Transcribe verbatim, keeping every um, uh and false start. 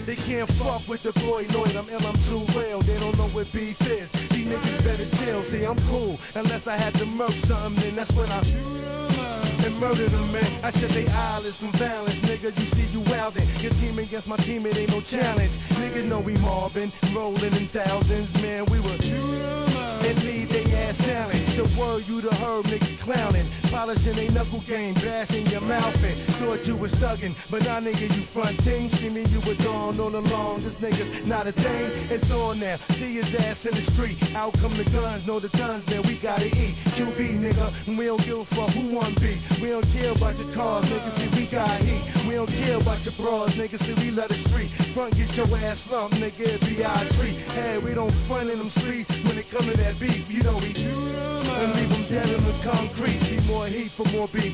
They can't fuck with the boy Lloyd, I'm ill, I'm too real. They don't know what beef is. These niggas better chill. See, I'm cool unless I had to murk something, then that's when I and murder them, man. I shut they eyelids from violence, nigga. You see you wildin'. Your team against my team, it ain't no challenge. Niggas know we mobbing, rolling in thousands, man. We were and leave they ass silent. The word you the herb, niggas clowning, polishing they knuckle game, bashing your mouth in. Thought you was thuggin', but now nigga you fronting, screaming you were gone all along. This nigga's not a thing. It's on now. See his ass in the street. Out come the guns, know the guns, man. We gotta eat. Q B, nigga. We don't give a fuck who one be. We don't care about your cars, nigga. See we got heat. We don't care about your bras, nigga. See we love the street. Front get your ass slumped, nigga. It be our treat. Hey, we don't front in them streets when it come to that beef. You know we and leave them dead in the concrete. Be more heat for more beef.